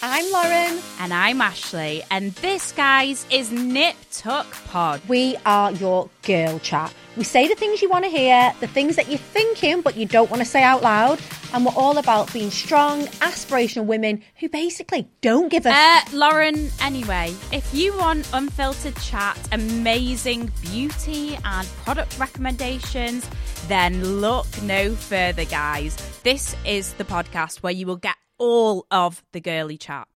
I'm Lauren. And I'm Ashley. And this, guys, is Nip Tuck Pod. We are your girl chat. We say the things you want to hear, the things that you're thinking but you don't want to say out loud. And we're all about being strong, aspirational women who basically don't give a... Lauren, anyway, if you want unfiltered chat, amazing beauty and product recommendations, then look no further, guys. This is the podcast where you will get all of the girly chat.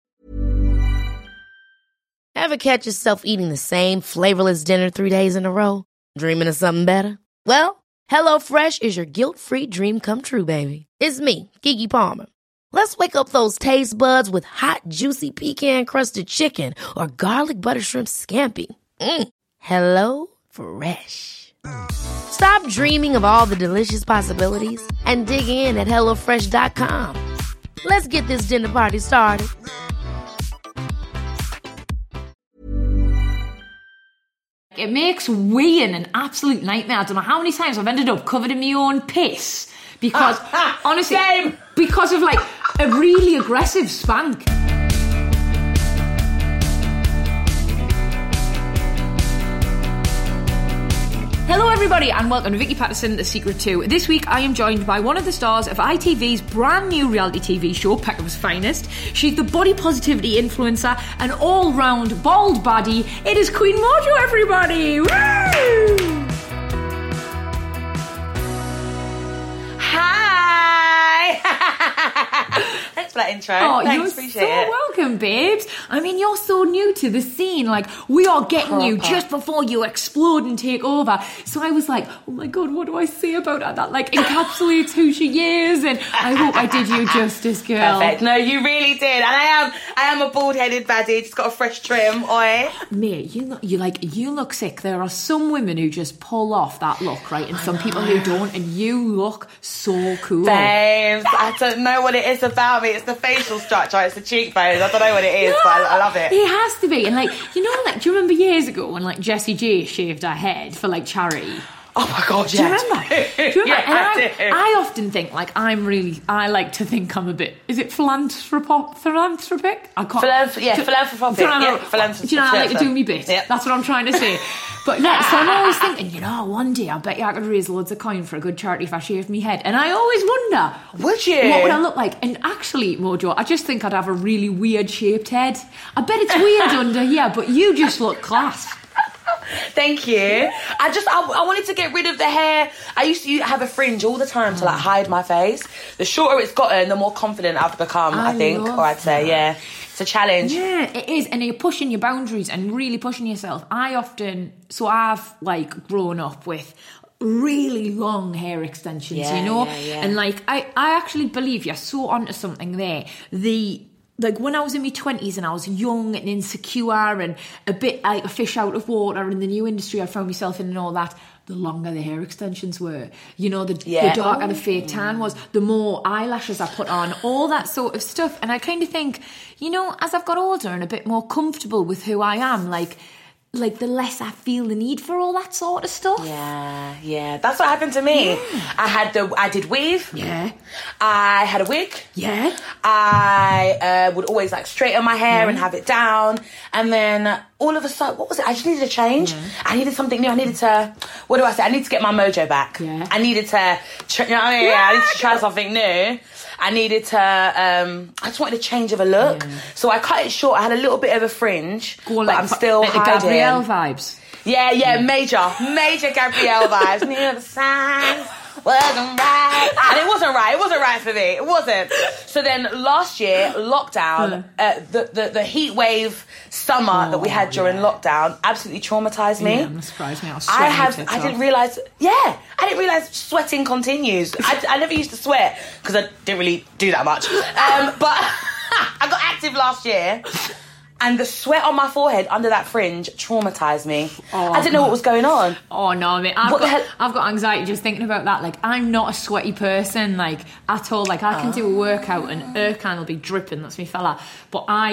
Ever catch yourself eating the same flavorless dinner 3 days in a row? Dreaming of something better? Well, HelloFresh is your guilt-free dream come true, baby. It's me, Keke Palmer. Let's wake up those taste buds with hot, juicy pecan-crusted chicken or garlic butter shrimp scampi. Hello Fresh. Stop dreaming of all the delicious possibilities and dig in at HelloFresh.com. Let's get this dinner party started. It makes weeing an absolute nightmare. I don't know how many times I've ended up covered in my own piss because, honestly, because of like a really aggressive spank. Hello everybody and welcome to Vicky Patterson, The Secret To. This week I am joined by one of the stars of ITV's brand new reality TV show, Peckham's Finest. She's the body positivity influencer and all-round bald baddie. It is Queen Mojo, everybody! Woo! Thanks for that intro. Oh, thanks, you're appreciate so it. welcome, babes. I mean, you're so new to the scene. Like, we are getting you just before you explode and take over. So I was like, oh my God, what do I say about her? That like encapsulates who she is. And I hope I did you justice, girl. Perfect. No, you really did. And I am a bald-headed baddie. Just got a fresh trim. Oi. Mate, you look sick. There are some women who just pull off that look, right? And some people who don't. And you look so cool. Babes, I don't know what it is about me. It's the facial structure. It's the cheekbones. I don't know what it is, but I love it. It has to be. And like, you know, like, do you remember years ago when like Jessie J shaved her head for like charity? Oh my God, Do you yeah. remember? Do you remember? Yeah, And I often think, like, I like to think I'm a bit, is it philanthropic? I can't. Philanthropic. Yeah, philanthropic. Do you know, I like to do me bit. Yep. That's what I'm trying to say. But no, so I'm always thinking, you know, one day I bet you I could raise loads of coin for a good charity if I shaved me head. And I always wonder, would you? what would I look like? And actually, Mojo, I just think I'd have a really weird shaped head. I bet it's weird under here, but you just look class. Thank you. I wanted to get rid of the hair. I used to have a fringe all the time to like hide my face. The shorter it's gotten, the more confident I've become, I think, or I'd say, yeah. It's a challenge. Yeah, it is. And you're pushing your boundaries and really pushing yourself. I've like grown up with really long hair extensions, you know? Yeah. And like, I actually believe you're so onto something there. Like when I was in my 20s and I was young and insecure and a bit like a fish out of water in the new industry I found myself in and all that, the longer the hair extensions were. You know, the darker the fake tan was, the more eyelashes I put on, all that sort of stuff. And I kind of think, you know, as I've got older and a bit more comfortable with who I am, like the less I feel the need for all that sort of stuff. Yeah. That's what happened to me. Yeah. I did weave. Yeah. I had a wig. Yeah. I would always like straighten my hair and have it down. And then all of a sudden, what was it? I just needed a change. Yeah. I needed something new. I needed to, what do I say? I need to get my mojo back. Yeah. I needed to, you know what I mean? Yeah, I needed to try something new. I needed to, I just wanted a change of a look. Yeah. So I cut it short. I had a little bit of a fringe, but I'm still like hiding. the Gabrielle vibes. Yeah, major Gabrielle vibes. Near the signs wasn't right. And it wasn't right for me. It wasn't. So then last year, lockdown, the heat wave summer that we had during lockdown absolutely traumatised me. Yeah, I'm not surprised me. I didn't realise sweating continues. I never used to sweat because I didn't really do that much. But I got active last year. And the sweat on my forehead under that fringe traumatised me. I didn't know what was going on. Oh no, I mean, I've got anxiety just thinking about that. Like, I'm not a sweaty person, like, at all. Like, I can do a workout and Erkan will be dripping, that's me fella. But I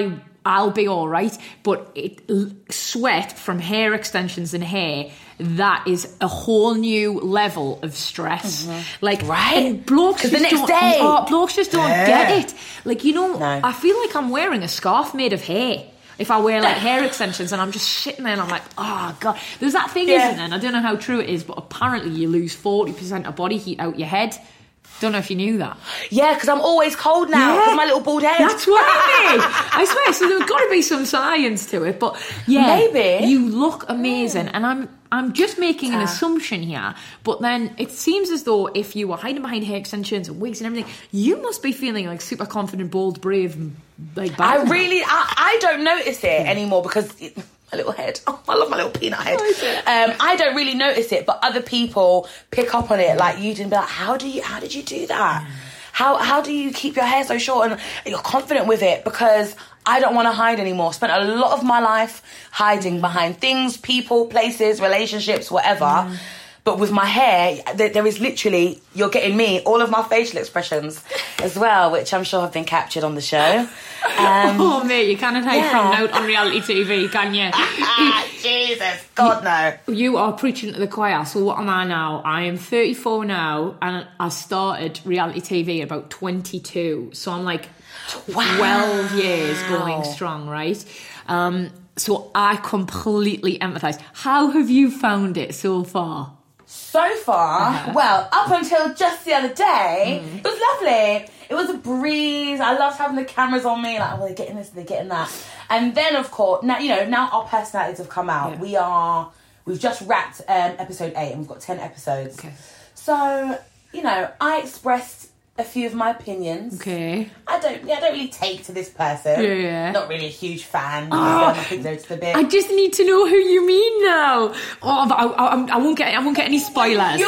I'll be all right. But sweat from hair extensions and hair, that is a whole new level of stress. Like, and blokes just the next don't, day. Blokes just don't get it. Like, I feel like I'm wearing a scarf made of hair. If I wear like hair extensions and I'm just sitting there and I'm like, oh God. There's that thing, isn't there? And I don't know how true it is, but apparently you lose 40% of body heat out your head. Don't know if you knew that. Yeah, because I'm always cold now because my little bald head. That's what I mean. I swear. So there's got to be some science to it. But maybe you look amazing, and I'm just making an assumption here. But then it seems as though if you were hiding behind hair extensions and wigs and everything, you must be feeling like super confident, bold, brave, and like. I don't notice it anymore because. My little head. Oh, I love my little peanut head. I don't really notice it, but other people pick up on it. Like you didn't be like, how did you do that? How do you keep your hair so short and you're confident with it? Because I don't want to hide anymore. Spent a lot of my life hiding behind things, people, places, relationships, whatever. But with my hair, there is literally, you're getting me, all of my facial expressions as well, which I'm sure have been captured on the show. Oh, mate, you can't hide from out on reality TV, can you? Jesus, God, no. You are preaching to the choir. So what am I now? I am 34 now, and I started reality TV at about 22. So I'm like 12 years going strong, right? So I completely empathise. How have you found it so far? So far, well, up until just the other day, it was lovely. It was a breeze. I loved having the cameras on me. Like, oh, they're getting this, they're getting that. And then, of course, now our personalities have come out. Yeah. We've just wrapped episode 8, and we've got 10 episodes. Okay. So, I expressed a few of my opinions. Okay. I don't really take to this person. Yeah. Not really a huge fan. I think there's a bit. I just need to know who you mean now. Oh, but I won't get any spoilers.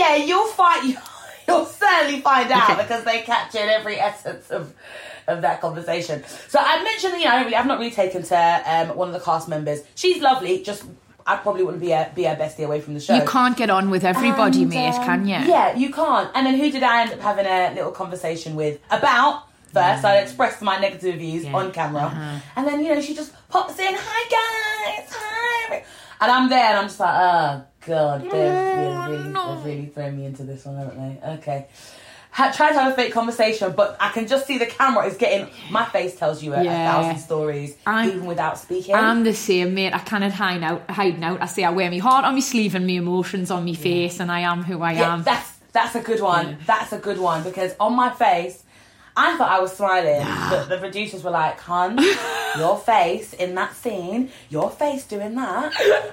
You'll certainly find out because they captured every essence of that conversation. So I mentioned that I've not really taken to one of the cast members. She's lovely. Just I probably wouldn't be our bestie away from the show. You can't get on with everybody, mate, can you? Yeah, you can't. And then who did I end up having a little conversation with about? First, I expressed my negative views on camera. And then, she just pops in, hi guys, hi. And I'm there and I'm just like, oh God, they've really thrown me into this one, haven't they? Okay. Try to have a fake conversation, but I can just see the camera is getting... My face tells you a 1,000 stories, even without speaking. I'm the same, mate. I cannot hide out. I say I wear my heart on my sleeve and my emotions on my face, and I am who I am. That's a good one. Yeah. That's a good one, because on my face, I thought I was smiling, but the producers were like, hun, your face in that scene, your face doing that,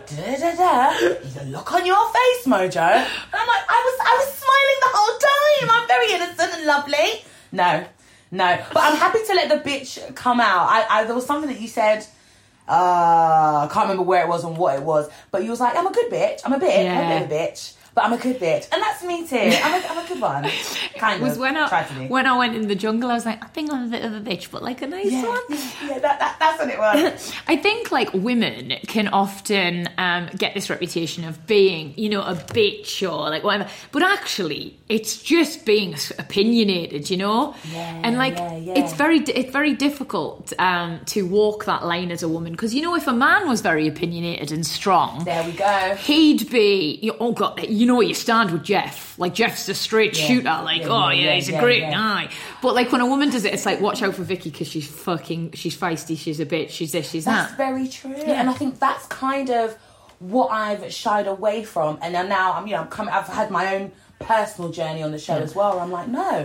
the look on your face, Mojo. And I'm like, I was smiling the whole time. I'm very innocent and lovely. No. But I'm happy to let the bitch come out. There was something that you said, I can't remember where it was and what it was, but you was like, I'm a good bitch. I'm a bit of a bitch. But I'm a good bitch. And that's me too. I'm a good one. Kind of. When I went in the jungle, I was like, I think I'm a bit of a bitch, but like a nice one. Yeah, that's what it was. I think like women can often get this reputation of being, a bitch or like whatever. But actually, it's just being opinionated, Yeah, and like it's very difficult to walk that line as a woman, because if a man was very opinionated and strong, there we go, he'd be oh God, where you stand with Jeff. Like Jeff's a straight shooter. Like he's a great guy. But like when a woman does it, it's like watch out for Vicky because she's feisty, she's a bitch, she's this, she's that. That's very true, and I think that's kind of what I've shied away from. And now I've had my own personal journey on the show as well, where I'm like, no,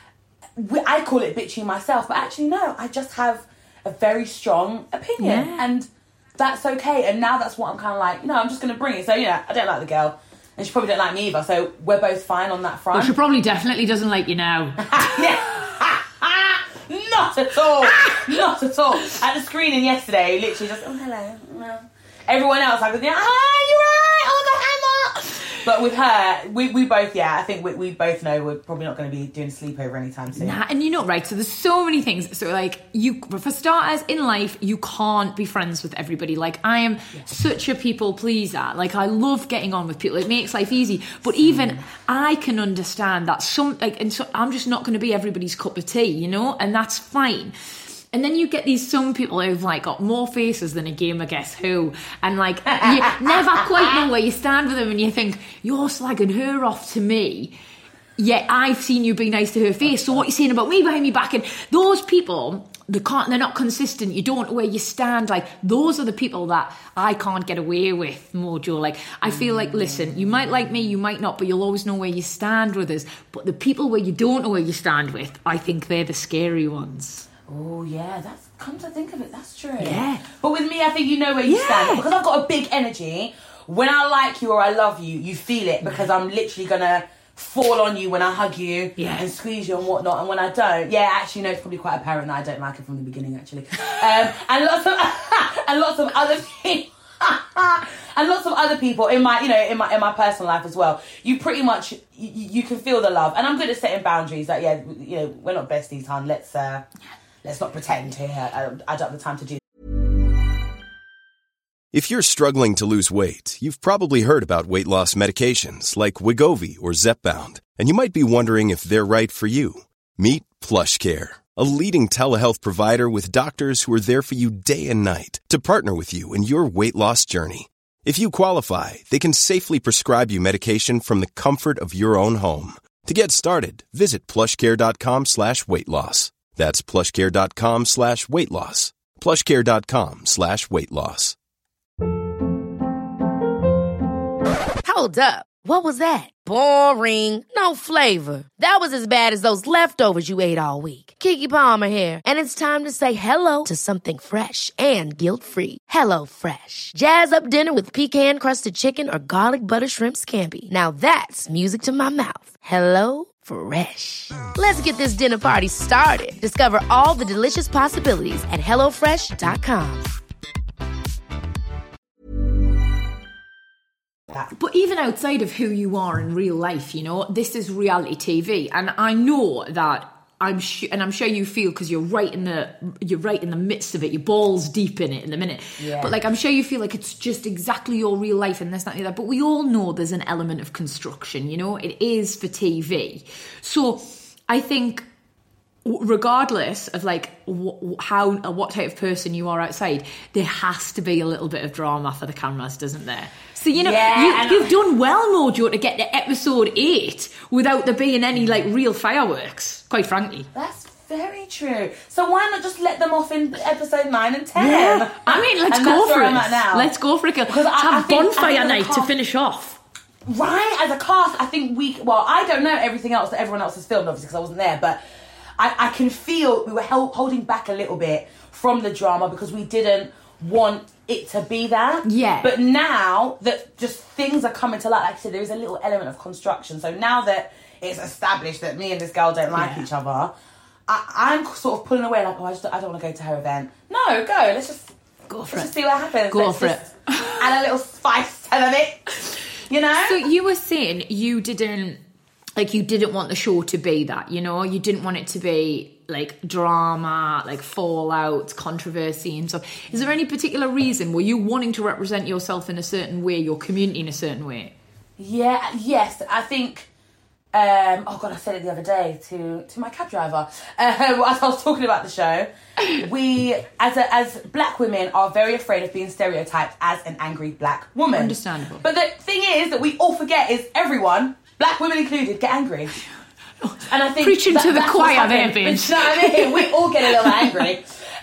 I call it bitchy myself, but actually no, I just have a very strong opinion, and that's okay. And now that's what I'm kind of like, I'm just going to bring it. So I don't like the girl, and she probably don't like me either, so we're both fine on that front. Well, she probably definitely doesn't like you now. Not at all. Not at all. At the screening yesterday, literally just, oh, hello. No. Everyone else, like, hi, you're right. Oh, God, Emma. But with her, we both, I think we both know we're probably not going to be doing a sleepover anytime soon. Nah, and right, so there's so many things. So, like, for starters, in life, you can't be friends with everybody. Like, I am such a people pleaser. Like, I love getting on with people. It makes life easy. But even I can understand that I'm just not going to be everybody's cup of tea, and that's fine. And then you get some people who've like got more faces than a game of Guess Who, and like you never quite know where you stand with them, and you think you're slagging her off to me, yet I've seen you be nice to her face. So what you're saying about me behind me back? And those people, they're not consistent. You don't know where you stand. Like those are the people that I can't get away with, Mojo. Like I feel like, listen, you might like me, you might not, but you'll always know where you stand with us. But the people where you don't know where you stand with, I think they're the scary ones. Oh, yeah, that's, come to think of it, that's true. Yeah. But with me, I think you know where you stand. Because I've got a big energy, when I like you or I love you, you feel it, because I'm literally going to fall on you when I hug you and squeeze you and whatnot. And when I don't, actually, no, it's probably quite apparent that I don't like it from the beginning, actually. And lots of other people... and lots of other people in my personal life as well. You pretty much you can feel the love, and I'm good at setting boundaries. Like we're not besties, hon. Let's not pretend here. I don't have the time to do. If you're struggling to lose weight, you've probably heard about weight loss medications like Wegovy or Zepbound, and you might be wondering if they're right for you. Meet PlushCare, a leading telehealth provider with doctors who are there for you day and night to partner with you in your weight loss journey. If you qualify, they can safely prescribe you medication from the comfort of your own home. To get started, visit plushcare.com/weightloss. That's plushcare.com/weightloss. plushcare.com/weightloss. Hold up. What was that? Boring. No flavor. That was as bad as those leftovers you ate all week. Keke Palmer here. And it's time to say hello to something fresh and guilt-free. Hello Fresh. Jazz up dinner with pecan-crusted chicken or garlic butter shrimp scampi. Now that's music to my mouth. Hello Fresh. Let's get this dinner party started. Discover all the delicious possibilities at HelloFresh.com. But even outside of who you are in real life, this is reality TV, and I know that I'm sure you feel, because you're right in the midst of it, your balls deep in it in the minute. Yeah. But I'm sure you feel like it's just exactly your real life and this, that, and that. But we all know there's an element of construction. It is for TV. So I think, regardless of what type of person you are outside, there has to be a little bit of drama for the cameras, doesn't there? So you've done well, Mojo, to get to episode 8 without there being any real fireworks, quite frankly. That's very true. So why not just let them off in episode 9 and 10? Yeah. I mean, let's go for it. Let's go for it. Let's have bonfire night to finish off. Right, as a cast, I think I don't know everything else that everyone else has filmed, obviously, because I wasn't there, but I can feel we were holding back a little bit from the drama because we didn't want it to be that. Yeah. But now that just things are coming to light, like I said, there is a little element of construction. So now that it's established that me and this girl don't like each other, I'm sort of pulling away, I don't want to go to her event. No, go. Let's just go for it. Just see what happens. Go for it. Add a little spice to the mix. So you were saying you didn't want the show to be that, you didn't want it to be drama, fallout, controversy and stuff. Is there any particular reason? Were you wanting to represent yourself in a certain way, your community in a certain way? Yes, I think, I said it the other day to my cab driver, as I was talking about the show, we, as black women, are very afraid of being stereotyped as an angry black woman. Understandable. But the thing is that we all forget is everyone, black women included, get angry. And I think preaching to the choir there, bitch. You know what I mean? We all get a little angry.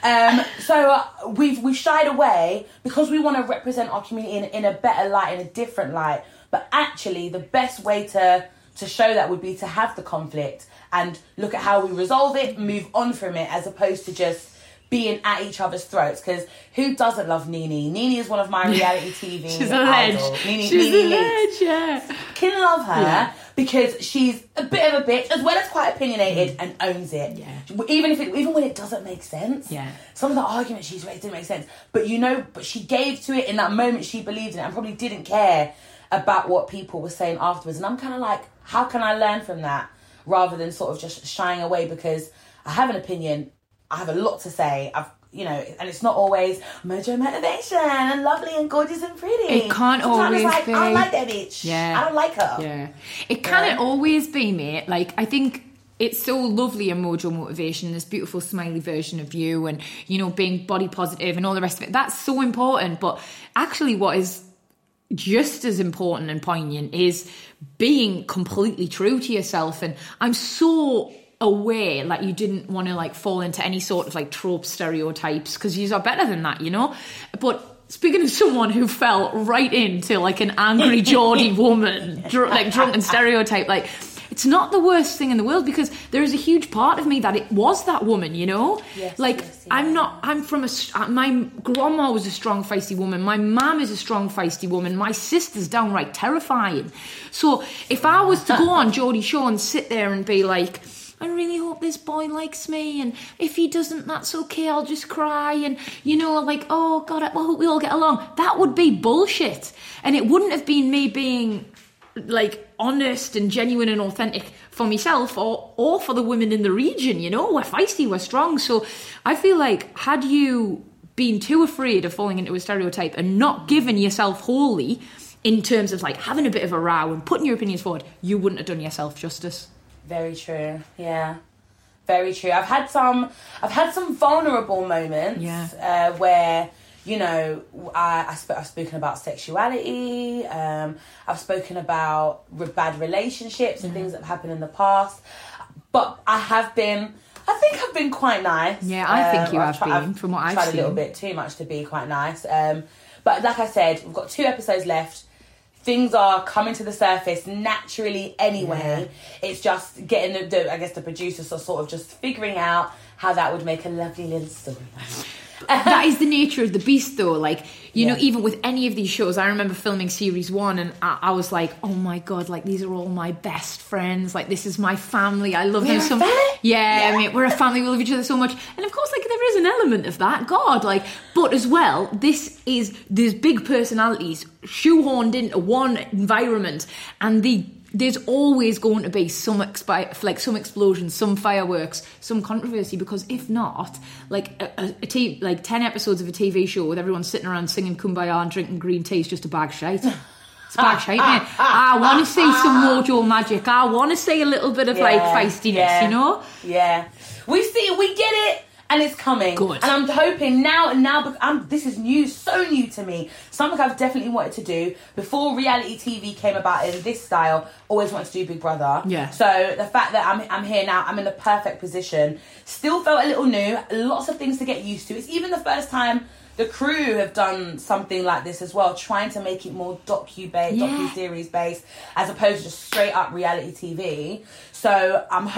So we've shied away because we want to represent our community in a better light, in a different light. But actually, the best way to show that would be to have the conflict and look at how we resolve it, move on from it, as opposed to just being at each other's throats. Because who doesn't love Nene? Nene is one of my reality TV She's a ledge. She's a ledge, yeah. Can love her because she's a bit of a bitch, as well as quite opinionated, and owns it. Yeah. Even when it doesn't make sense. Yeah. Some of the arguments she's raised didn't make sense. But she gave to it in that moment. She believed in it and probably didn't care about what people were saying afterwards. And I'm kind of like, how can I learn from that? Rather than sort of just shying away because I have an opinion, I have a lot to say, and it's not always mojo motivation and lovely and gorgeous and pretty. It can't always be. I don't like that bitch. Yeah. I don't like her. Yeah. It can't always be, mate. I think it's so lovely in Mojo Motivation, this beautiful smiley version of you, and, you know, being body positive and all the rest of it. That's so important. But actually what is just as important and poignant is being completely true to yourself. And I'm so aware that you didn't want to like fall into any sort of like trope stereotypes, because you are better than that, you know. But speaking of someone who fell right into like an angry Geordie woman, like drunken stereotype, like, it's not the worst thing in the world, because there is a huge part of me that it was that woman, you know? Yes, like, yes, yeah. I'm from my grandma was a strong, feisty woman. My mum is a strong, feisty woman. My sister's downright terrifying. So if I was to go on Geordie Shore and sit there and be like, I really hope this boy likes me, and if he doesn't, that's okay, I'll just cry, and, you know, like, oh God, I hope we all get along. That would be bullshit. And it wouldn't have been me being like honest and genuine and authentic for myself or for the women in the region, you know. We're feisty, we're strong. So I feel like, had you been too afraid of falling into a stereotype and not given yourself wholly in terms of like having a bit of a row and putting your opinions forward, you wouldn't have done yourself justice. Very true. Yeah, very true. I've had some vulnerable moments where, you know, I've spoken about sexuality. I've spoken about bad relationships and things that have happened in the past. But I think I've been quite nice. Yeah, I think you have been, from what I've seen. I've tried a little bit too much to be quite nice. But like I said, we've got 2 episodes left. Things are coming to the surface naturally anyway. Yeah. It's just getting the producers are sort of just figuring out how that would make a lovely little story. That is the nature of the beast, though. Like, you know, even with any of these shows, I remember filming series 1 and I was like, oh my God, like, these are all my best friends. Like, this is my family. I love them so much. Yeah, I mean, we're a family. We love each other so much. And of course, like, there is an element of that. God, like, but as well, there's big personalities shoehorned into one environment, and there's always going to be some explosions, some fireworks, some controversy, because if not, like 10 episodes of a TV show with everyone sitting around singing Kumbaya and drinking green tea is just a bag of shite. It's a bag of shite, mate. I want to see some Mojo magic. I want to see a little bit of like feistiness, you know? Yeah. We get it. And it's coming. Good. And I'm hoping now, this is new, so new to me. Something I've definitely wanted to do. Before reality TV came about in this style, always wanted to do Big Brother. Yeah. So the fact that I'm here now, I'm in the perfect position. Still felt a little new. Lots of things to get used to. It's even the first time the crew have done something like this as well, trying to make it more docu-series based, as opposed to just straight up reality TV. So I'm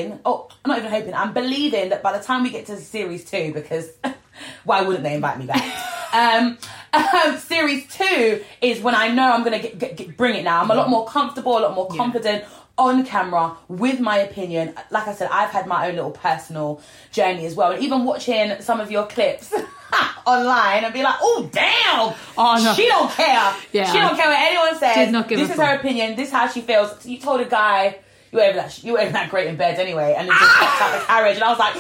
I'm believing that by the time we get to series 2, because why wouldn't they invite me back? Series 2 is when I know I'm going to bring it now. I'm a lot more comfortable, a lot more confident on camera with my opinion. Like I said, I've had my own little personal journey as well. And even watching some of your clips online and be like, oh, damn. Oh, no. She don't care. Yeah. She don't care what anyone says. Did not give this is her opinion. This is how she feels. So you told a guy you weren't even that great in bed anyway, and then just popped out the carriage, and I was like,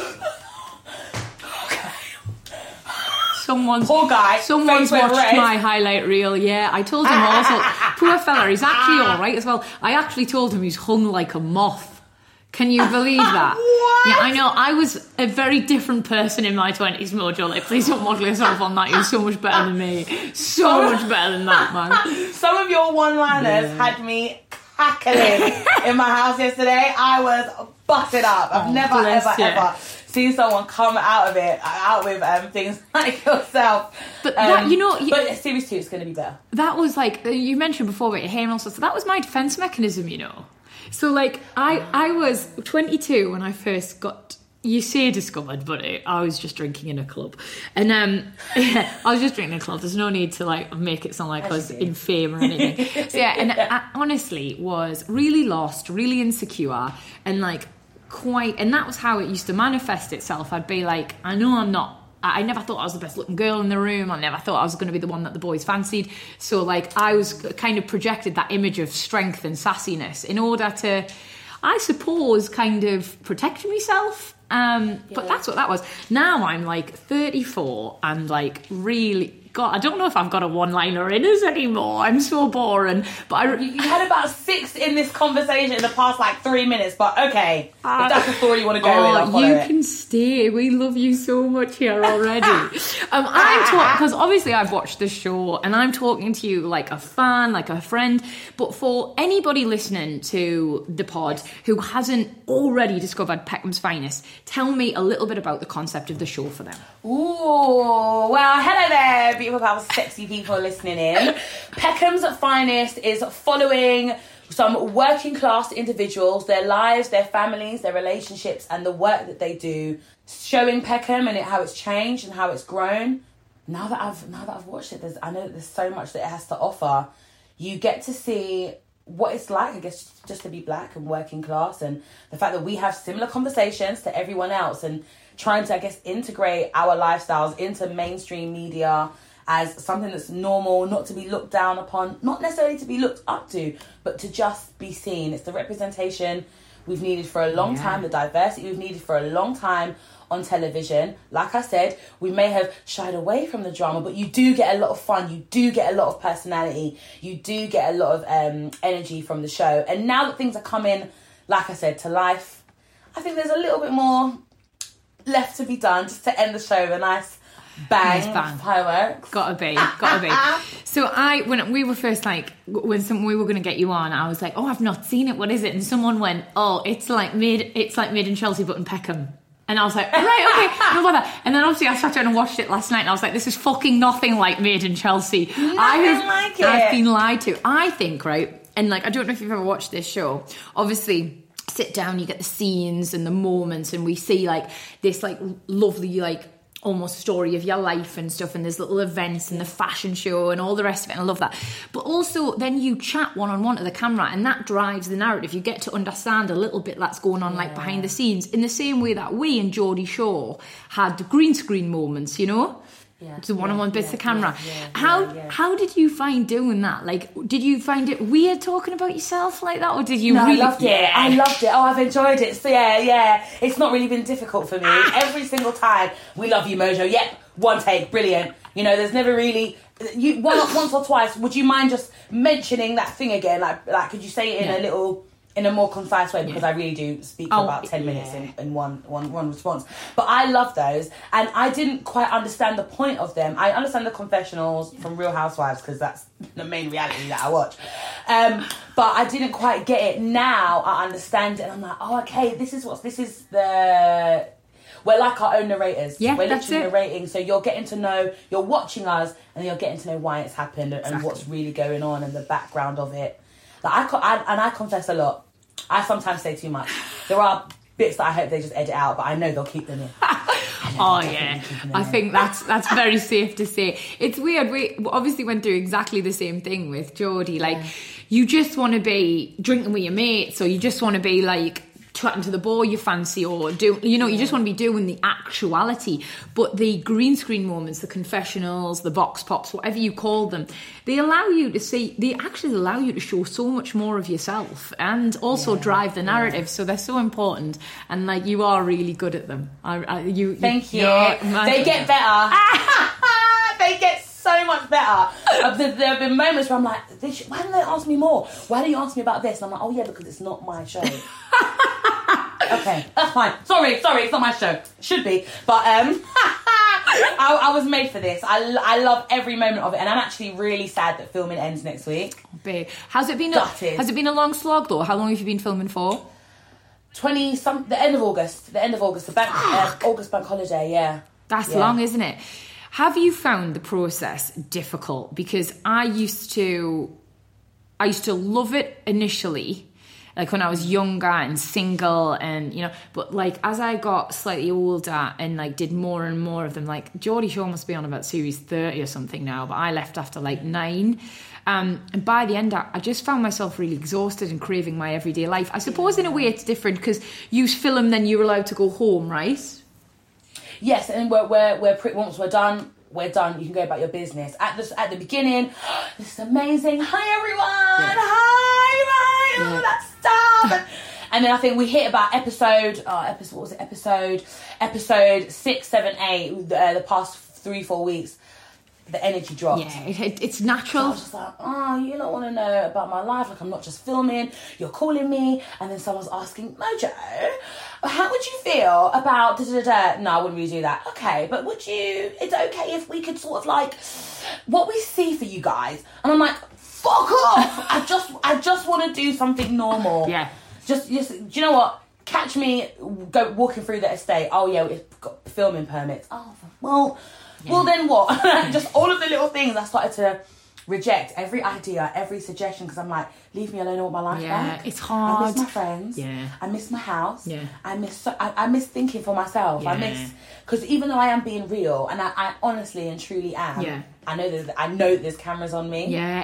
Someone's watched my highlight reel. Yeah, I told him also. Poor fella, he's actually all right as well. I actually told him he's hung like a moth. Can you believe that? What? Yeah, I know. I was a very different person in my 20s, Mojo. Like, please don't model yourself on that. You're so much better than me. So much better than that, man. Some of your one-liners had me cackling in my house yesterday. I was busted up. I've never, ever seen someone come out with things like yourself. But that, but series 2 is going to be better. That was like, you mentioned before about your hair and all sorts. So that was my defense mechanism, you know. So like, I was 22 when I first got, you say discovered, but I was just drinking in a club. And I was just drinking in a club. There's no need to like make it sound like I was in fame or anything. So yeah, and I honestly was really lost, really insecure, and like and that was how it used to manifest itself. I'd be like, I never thought I was the best looking girl in the room. I never thought I was going to be the one that the boys fancied. So like, I was kind of projected that image of strength and sassiness in order to, I suppose, kind of protect myself But that's what that was. Now I'm like 34 and like really... God, I don't know if I've got a one-liner in us anymore. I'm so boring. But you had about 6 in this conversation in the past like 3 minutes. But okay, if that's the story you want to go with, I'll follow it. You can stay. We love you so much here already. I'm talking because obviously I've watched the show and I'm talking to you like a fan, like a friend. But for anybody listening to the pod who hasn't already discovered Peckham's Finest, tell me a little bit about the concept of the show for them. Ooh, well, hello there, beautiful, powerful, sexy people listening in. Peckham's Finest is following some working class individuals, their lives, their families, their relationships, and the work that they do, showing Peckham and how it's changed and how it's grown. Now that I've watched it, I know that there's so much that it has to offer. You get to see what it's like, I guess, just to be black and working class, and the fact that we have similar conversations to everyone else, and trying to, I guess, integrate our lifestyles into mainstream media as something that's normal, not to be looked down upon, not necessarily to be looked up to, but to just be seen. It's the representation we've needed for a long time, the diversity we've needed for a long time on television. Like I said, we may have shied away from the drama, but you do get a lot of fun, you do get a lot of personality, you do get a lot of energy from the show. And now that things are coming, like I said, to life, I think there's a little bit more left to be done just to end the show with a nice bang. Fireworks. Gotta be. So when we were first like, when we were going to get you on, I was like, oh, I've not seen it, what is it? And someone went, oh, it's like Made in Chelsea but in Peckham. And I was like, right, okay, no bother. And then obviously I sat down and watched it last night and I was like, this is fucking nothing like Made in Chelsea. Like it. I've been lied to. I think, right, and like, I don't know if you've ever watched this show, obviously sit down, you get the scenes and the moments, and we see like this like lovely like almost story of your life and stuff, and there's little events and the fashion show and all the rest of it, and I love that. But also then you chat one-on-one to the camera, and that drives the narrative. You get to understand a little bit that's going on like behind the scenes, in the same way that we and Geordie Shaw had green screen moments, you know? To one-on-one bits of camera. How did you find doing that? Like, did you find it weird talking about yourself like that, or did you really? I loved it. I loved it. Oh, I've enjoyed it. So yeah. It's not really been difficult for me. Every single time, we love you, Mojo. Yep, one take, brilliant. You know, there's never really once or twice. Would you mind just mentioning that thing again? Like, could you say it in a more concise way, because I really do speak for about 10 minutes in one response. But I love those, and I didn't quite understand the point of them. I understand the confessionals from Real Housewives, because that's the main reality that I watch. But I didn't quite get it. Now I understand it, and I'm like, oh, okay, we're like our own narrators. Yeah, we're literally narrating, so you're getting to know, you're watching us, and you're getting to know why it's happened and what's really going on and the background of it. Like I confess a lot. I sometimes say too much. There are bits that I hope they just edit out, but I know they'll keep them in. I think that's very safe to say. It's weird. We obviously went through exactly the same thing with Geordie. Like, you just want to be drinking with your mates, or you just want to be like chatting to the boy you fancy, or you just want to be doing the actuality. But the green screen moments, the confessionals, the box pops, whatever you call them, they actually allow you to show so much more of yourself, and also drive the narrative. So they're so important, and like, you are really good at them. Thank you. They get better. They get so much better. There have been moments where I'm like, why didn't they ask me more? Why didn't you ask me about this? And I'm like, oh yeah, because it's not my show. Okay, that's fine. Sorry, it's not my show. Should be, but I was made for this. I love every moment of it, and I'm actually really sad that filming ends next week. Babe, has it been a long slog though? How long have you been filming for? The end of August. The August bank holiday. Yeah, that's long, isn't it? Have you found the process difficult? Because I used to love it initially, like when I was younger and single, and but like as I got slightly older and like did more and more of them, like Geordie Shaw must be on about series 30 or something now, but I left after like 9. And by the end, I just found myself really exhausted and craving my everyday life. I suppose in a way it's different because you film, then you're allowed to go home, right? Yes, and once we're done. You can go about your business. At the beginning, this is amazing. Hi everyone. Hi. All that stuff. And then I think we hit about episode 6, 7, 8, the past 3-4 weeks. The energy dropped. Yeah, it's natural. So I was just like, you don't want to know about my life. Like, I'm not just filming. You're calling me. And then someone's asking, Mojo, how would you feel about da-da-da-da? No, I wouldn't really do that. Okay, but would you... It's okay if we could sort of like... What we see for you guys. And I'm like, fuck off. I just want to do something normal. Yeah. Just, do you know what? Catch me go walking through the estate. Oh, yeah, we've got filming permits. Oh, well... Yeah. Well, then what? Just all of the little things I started to reject. Every idea, every suggestion, because I'm like, leave me alone, I want my life back. It's hard. I miss my friends. Yeah. I miss my house. Yeah. I miss thinking for myself. Yeah. I miss... Because even though I am being real, and I honestly and truly am, I know there's cameras on me. Yeah,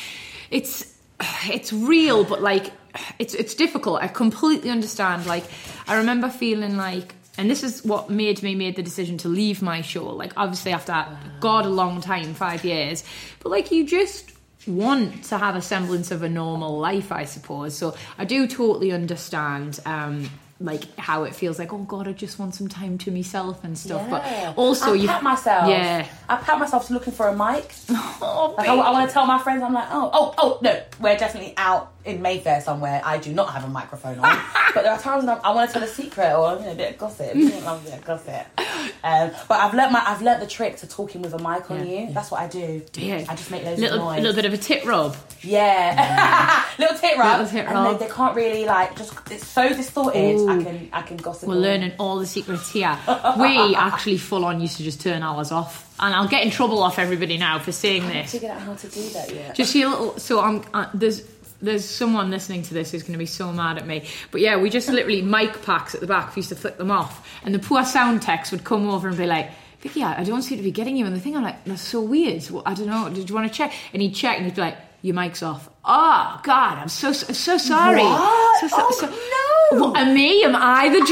it's real, but like, it's difficult. I completely understand. Like, I remember feeling like... And this is what made me make the decision to leave my show. Like, obviously after, God, a long time, 5 years. But, like, you just want to have a semblance of a normal life, I suppose. So I do totally understand, like, how it feels like, oh, God, I just want some time to myself and stuff. Yeah. But also... I pat myself. Yeah. I pat myself to looking for a mic. Oh, like, I want to tell my friends, I'm like, oh, no, we're definitely out in Mayfair somewhere. I do not have a microphone on. But there are times when I want to tell a secret or a bit of gossip. I love a bit of gossip. But I've learnt the trick to talking with a mic on you. That's what I do. Yeah. I just make loads of noise. A little bit of a tit rub. Yeah. Little tit rub. Little tit rub. And they can't really, like, just... It's so distorted. Ooh. I can gossip. We're learning all the secrets here. We actually full on used to just turn ours off. And I'll get in trouble off everybody now for saying I this. haven't figured out how to do that yet. Just see a little... So there's someone listening to this who's going to be so mad at me. But yeah, we just literally mic packs at the back. We used to flick them off. And the poor sound techs would come over and be like, Vicky, I don't seem to be getting you on the thing. I'm like, that's so weird. Well, I don't know. Did you want to check? And he'd check and he'd be like, your mic's off. Oh, God, I'm so sorry. What? No. What, and me? Am I the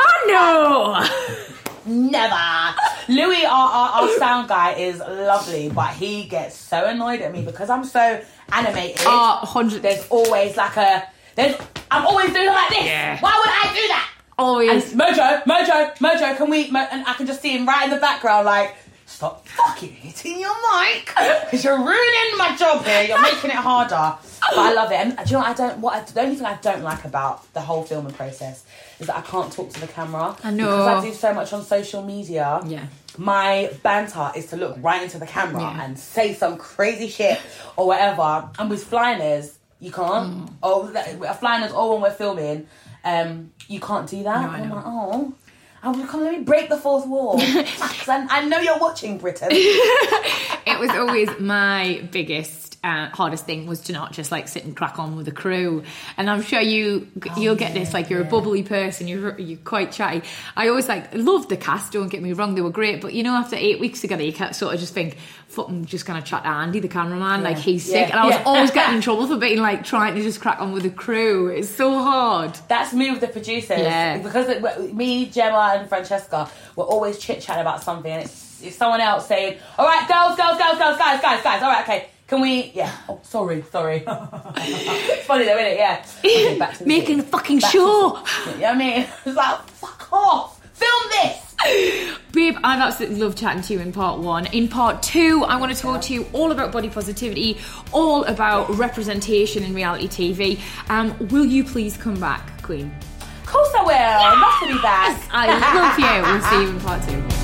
drama? No. Never. Louis, our sound guy, is lovely, but he gets so annoyed at me because I'm so animated. 100. There's always like I'm always doing like this. Yeah. Why would I do that? Always. And Mojo, can we... And I can just see him right in the background like, stop fucking hitting your mic because you're ruining my job here. You're making it harder. But I love it. And do you know the only thing I don't like about the whole filming process is that I can't talk to the camera. I know. Because I do so much on social media. Yeah. My banter is to look right into the camera and say some crazy shit or whatever. And with Flyers, you can't. Or Flyers, or when we're filming, you can't do that. No, I know. I'm like, let me break the fourth wall. Because I know you're watching, Britain. It was always my biggest hardest thing was to not just like sit and crack on with the crew. And I'm sure you'll get this, like, you're a bubbly person, you're quite chatty. I always loved the cast, don't get me wrong, they were great, but you know, after 8 weeks together you can't sort of just think, fuck, I'm just gonna chat to Andy, the cameraman, like he's sick. And I was always getting in trouble for being like trying to just crack on with the crew. It's so hard. That's me with the producers. Yeah. Because me, Gemma and Francesca were always chit-chatting about something, and it's someone else saying, all right, girls, guys, all right, okay, can we... Yeah. Oh, sorry. It's funny though, isn't it? Yeah. Okay, back to the Making scene. a fucking show. You know what I mean? It's like, fuck off. Film this. Babe, I've absolutely loved chatting to you in part 1. In part 2, I want to talk to you all about body positivity, all about representation in reality TV. Will you please come back, Queen? Of course I will. I'd love to be back. I love you. We'll see you in part 2.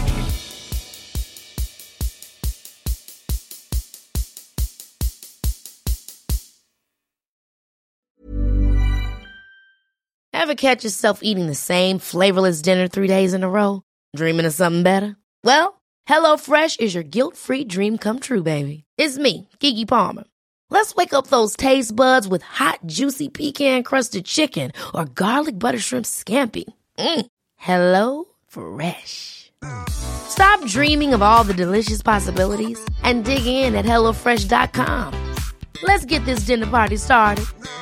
Ever catch yourself eating the same flavorless dinner 3 days in a row? Dreaming of something better? Well, HelloFresh is your guilt-free dream come true, baby. It's me, Keke Palmer. Let's wake up those taste buds with hot, juicy pecan-crusted chicken or garlic butter shrimp scampi. Hello Fresh. Stop dreaming of all the delicious possibilities and dig in at HelloFresh.com. Let's get this dinner party started.